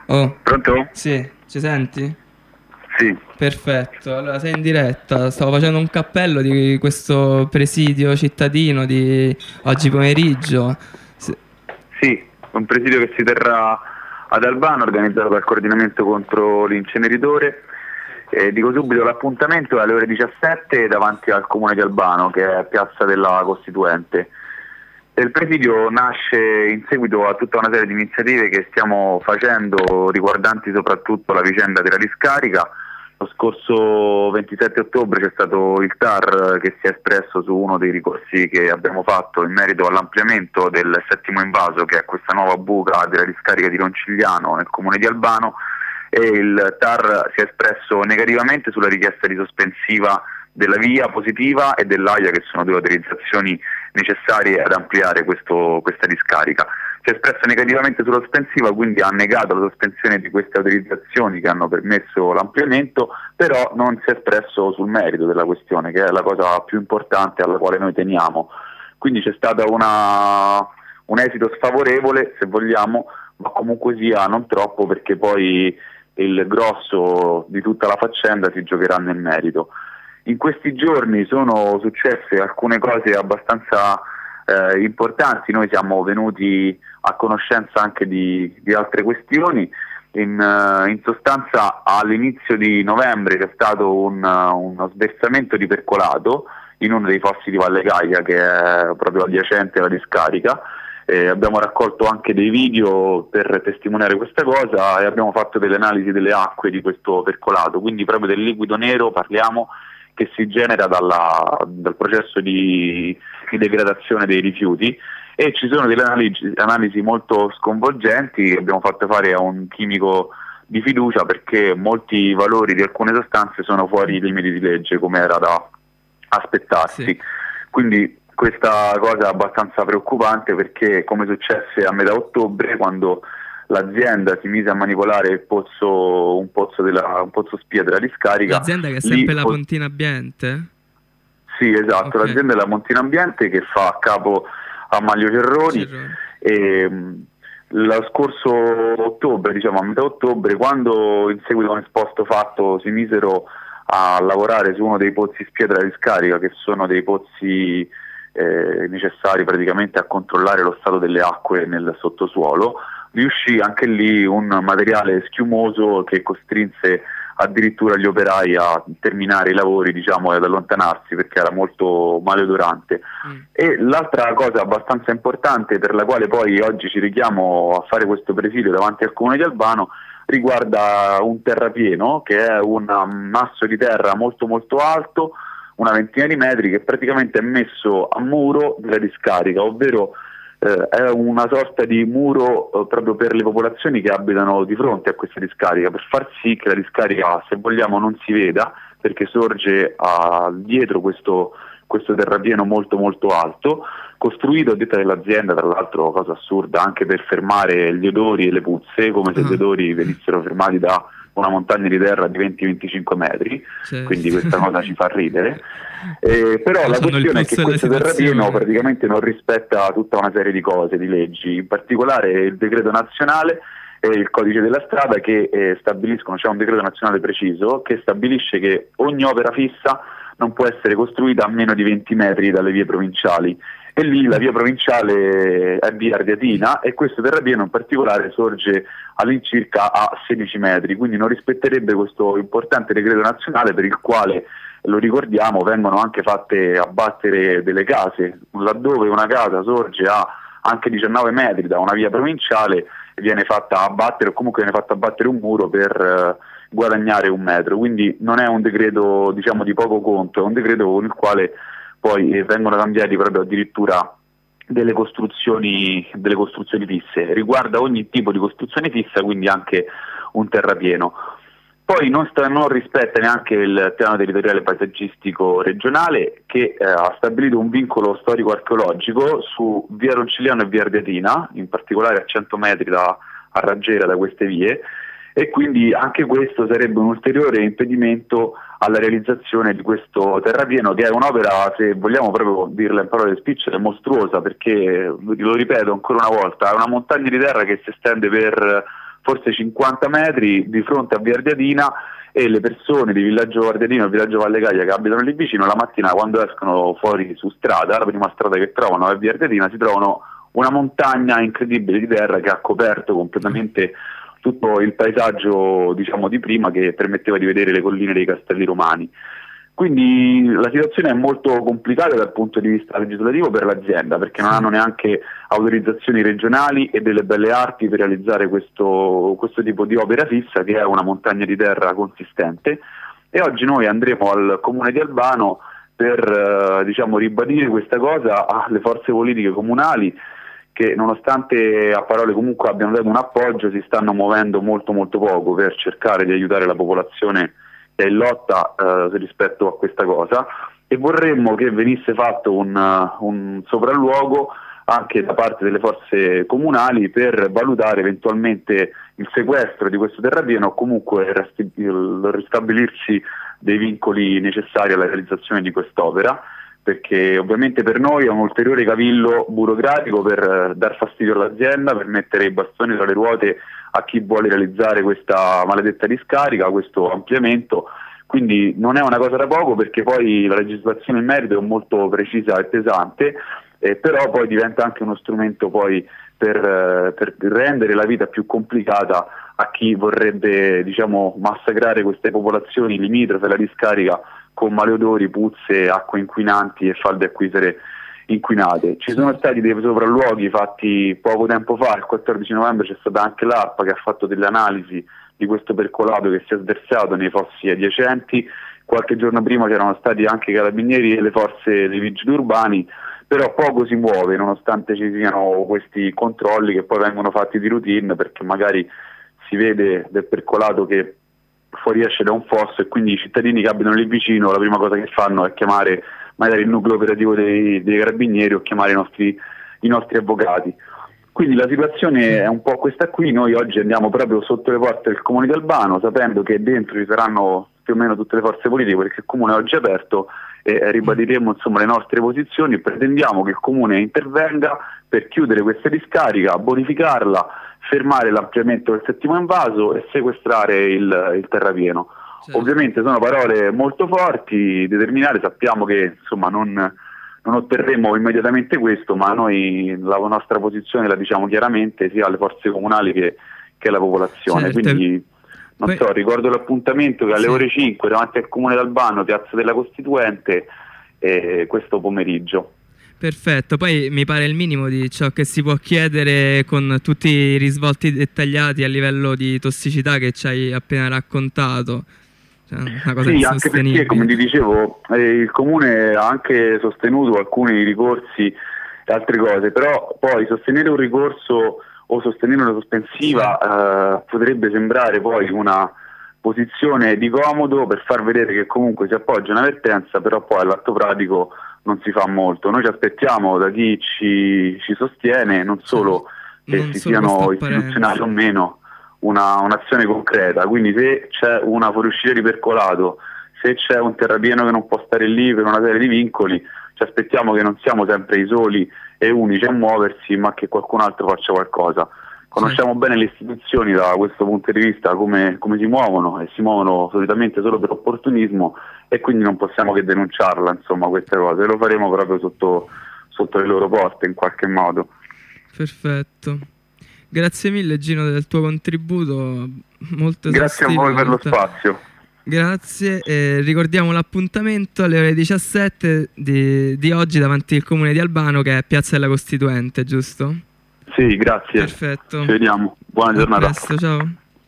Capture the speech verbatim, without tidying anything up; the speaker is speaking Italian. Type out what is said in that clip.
Oh, Pronto? sì, ci senti? Sì, Perfetto, allora sei in diretta. Stavo facendo un cappello di questo presidio cittadino di oggi pomeriggio. Se- sì, un presidio che si terrà ad Albano, organizzato dal coordinamento contro l'inceneritore. Eh, dico subito, l'appuntamento è alle ore diciassette davanti al comune di Albano, che è Piazza della Costituente. E il presidio nasce in seguito a tutta una serie di iniziative che stiamo facendo riguardanti soprattutto la vicenda della discarica. Lo scorso ventisette ottobre c'è stato il T A R che si è espresso su uno dei ricorsi che abbiamo fatto in merito all'ampliamento del settimo invaso, che è questa nuova buca della discarica di Roncigliano nel comune di Albano, e il T A R si è espresso negativamente sulla richiesta di sospensiva della via positiva e dell'A I A, che sono due autorizzazioni necessarie ad ampliare questo, questa discarica. Si è espresso negativamente sulla sospensiva, quindi ha negato la sospensione di queste autorizzazioni che hanno permesso l'ampliamento, però non si è espresso sul merito della questione, che è la cosa più importante alla quale noi teniamo. Quindi c'è stato una, un esito sfavorevole, se vogliamo, ma comunque sia non troppo, perché poi il grosso di tutta la faccenda si giocherà nel merito. In questi giorni sono successe alcune cose abbastanza eh, importanti. Noi siamo venuti a conoscenza anche di, di altre questioni. In, uh, in sostanza all'inizio di novembre c'è stato un, uh, uno sversamento di percolato in uno dei fossi di Valle Gaia, che è proprio adiacente alla discarica. Eh, abbiamo raccolto anche dei video per testimoniare questa cosa e abbiamo fatto delle analisi delle acque di questo percolato, quindi proprio del liquido nero parliamo, che si genera dalla, dal processo di, di degradazione dei rifiuti. E ci sono delle analisi, analisi molto sconvolgenti che abbiamo fatto fare a un chimico di fiducia, perché molti valori di alcune sostanze sono fuori i limiti di legge, come era da aspettarsi. Sì. Quindi questa cosa è abbastanza preoccupante, perché come successe a metà ottobre, quando l'azienda si mise a manipolare il pozzo, un pozzo, della, un pozzo spia della discarica. L'azienda che è lì sempre la fo- Pontina Ambiente? Sì, esatto, Ok. l'azienda è la Montina Ambiente, che fa capo a Maglio Cerroni. Cerrone. E, mh, lo scorso ottobre, diciamo a metà ottobre, quando in seguito a un esposto fatto si misero a lavorare su uno dei pozzi spia della discarica, che sono dei pozzi eh, necessari praticamente a controllare lo stato delle acque nel sottosuolo, riuscì anche lì un materiale schiumoso che costrinse addirittura gli operai a terminare i lavori, diciamo, e ad allontanarsi, perché era molto maleodorante. Mm. E l'altra cosa abbastanza importante, per la quale poi oggi ci richiamo a fare questo presidio davanti al comune di Albano, riguarda un terrapieno, che è un masso di terra molto molto alto, una ventina di metri, che praticamente è messo a muro della discarica, ovvero eh, è una sorta di muro eh, proprio per le popolazioni che abitano di fronte a questa discarica, per far sì che la discarica, se vogliamo, non si veda, perché sorge a, dietro questo, questo terrapieno molto molto alto, costruito a detta dell'azienda, tra l'altro, cosa assurda, anche per fermare gli odori e le puzze, come se Ah. gli odori venissero fermati da una montagna di terra di venti venticinque metri, Certo. quindi questa cosa ci fa ridere. Eh, però la Sono il questione è che polso della questo terrapieno situazione. praticamente non rispetta tutta una serie di cose, di leggi, in particolare il decreto nazionale e il codice della strada, che eh, stabiliscono, c'è un decreto nazionale preciso che stabilisce che ogni opera fissa non può essere costruita a meno di venti metri dalle vie provinciali, e lì la via provinciale è via Ardiatina, e questo terrapieno in particolare sorge all'incirca a sedici metri, quindi non rispetterebbe questo importante decreto nazionale, per il quale, lo ricordiamo, vengono anche fatte abbattere delle case, laddove una casa sorge a anche diciannove metri da una via provinciale, viene fatta abbattere, o comunque viene fatto abbattere un muro per eh, guadagnare un metro. Quindi non è un decreto, diciamo, di poco conto, è un decreto con il quale poi eh, vengono cambiati proprio addirittura delle costruzioni, delle costruzioni fisse, riguarda ogni tipo di costruzione fissa, quindi anche un terrapieno. Poi non, sta, non rispetta neanche il piano territoriale paesaggistico regionale, che eh, ha stabilito un vincolo storico-archeologico su via Roncigliano e via Ardiatina, in particolare a cento metri da, a raggiera da queste vie, e quindi anche questo sarebbe un ulteriore impedimento alla realizzazione di questo terrapieno, che è un'opera, se vogliamo proprio dirla in parole spicciole, mostruosa, perché, lo ripeto ancora una volta, è una montagna di terra che si estende per forse cinquanta metri di fronte a Via Ardiatina, e le persone di Villaggio Ardiatino e Villaggio Vallegaia che abitano lì vicino la mattina, quando escono fuori su strada, la prima strada che trovano è Via Ardiatina, si trovano una montagna incredibile di terra che ha coperto completamente tutto il paesaggio, diciamo, di prima, che permetteva di vedere le colline dei Castelli Romani. Quindi la situazione è molto complicata dal punto di vista legislativo per l'azienda, perché non hanno neanche autorizzazioni regionali e delle belle arti per realizzare questo, questo tipo di opera fissa, che è una montagna di terra consistente. E oggi noi andremo al comune di Albano per eh, diciamo, ribadire questa cosa alle forze politiche comunali, che nonostante a parole comunque abbiano dato un appoggio, si stanno muovendo molto molto poco per cercare di aiutare la popolazione che è in lotta eh, rispetto a questa cosa, e vorremmo che venisse fatto un, uh, un sopralluogo anche da parte delle forze comunali per valutare eventualmente il sequestro di questo terrapieno o comunque il ristabilirsi dei vincoli necessari alla realizzazione di quest'opera, perché ovviamente per noi è un ulteriore cavillo burocratico per eh, dar fastidio all'azienda, per mettere i bastoni tra le ruote a chi vuole realizzare questa maledetta discarica, questo ampliamento. Quindi non è una cosa da poco, perché poi la legislazione in merito è molto precisa e pesante, eh, però poi diventa anche uno strumento poi per, eh, per rendere la vita più complicata a chi vorrebbe, diciamo, massacrare queste popolazioni limitrofe alla discarica con maleodori, puzze, acque inquinanti e falde acquifere inquinate. Ci sono stati dei sopralluoghi fatti poco tempo fa, il quattordici novembre c'è stata anche l'ARPA che ha fatto delle analisi di questo percolato che si è sversato nei fossi adiacenti. Qualche giorno prima c'erano stati anche i carabinieri e le forze dei vigili urbani, però poco si muove nonostante ci siano questi controlli che poi vengono fatti di routine, perché magari si vede del percolato che fuoriesce da un fosso e quindi i cittadini che abitano lì vicino la prima cosa che fanno è chiamare magari il nucleo operativo dei, dei carabinieri o chiamare i nostri, i nostri avvocati. Quindi la situazione è un po' questa qui. Noi oggi andiamo proprio sotto le porte del comune di Albano, sapendo che dentro ci saranno più o meno tutte le forze politiche, perché il comune è oggi aperto, e ribadiremo insomma le nostre posizioni. Pretendiamo che il comune intervenga per chiudere questa discarica, bonificarla, fermare l'ampliamento del settimo invaso e sequestrare il, il terrapieno. Certo. Ovviamente sono parole molto forti, determinate, sappiamo che insomma non, non otterremo immediatamente questo, ma noi la nostra posizione la diciamo chiaramente sia alle forze comunali che, che alla popolazione. Certo. Quindi non Poi... so, ricordo l'appuntamento che alle sì. ore cinque davanti al comune d'Albano, piazza della Costituente, eh, questo pomeriggio. Perfetto, poi mi pare il minimo di ciò che si può chiedere con tutti i risvolti dettagliati a livello di tossicità che ci hai appena raccontato. Cioè, una cosa sì, anche perché, come ti dicevo, eh, il comune ha anche sostenuto alcuni ricorsi e altre cose, però poi sostenere un ricorso o sostenere una sospensiva eh, potrebbe sembrare poi una posizione di comodo per far vedere che comunque si appoggia un'avvertenza, però poi all'atto pratico non si fa molto. Noi ci aspettiamo da chi ci, ci sostiene non solo che non si solo siano istituzionali o meno una, un'azione concreta, quindi se c'è una fuoriuscita di percolato, se c'è un terrapieno che non può stare lì per una serie di vincoli, ci aspettiamo che non siamo sempre i soli e unici a muoversi, ma che qualcun altro faccia qualcosa. Conosciamo sì. bene le istituzioni da questo punto di vista, come, come si muovono, e si muovono solitamente solo per opportunismo, e quindi non possiamo che denunciarla, insomma, queste cose. Lo faremo proprio sotto, sotto le loro porte in qualche modo. Perfetto. Grazie mille Gino del tuo contributo, molto Grazie a voi per lo spazio. Grazie, eh, ricordiamo l'appuntamento alle ore diciassette di, di oggi davanti al comune di Albano, che è Piazza della Costituente, giusto? Sì, grazie. Perfetto. Ci vediamo. Buona giornata. A presto, ciao.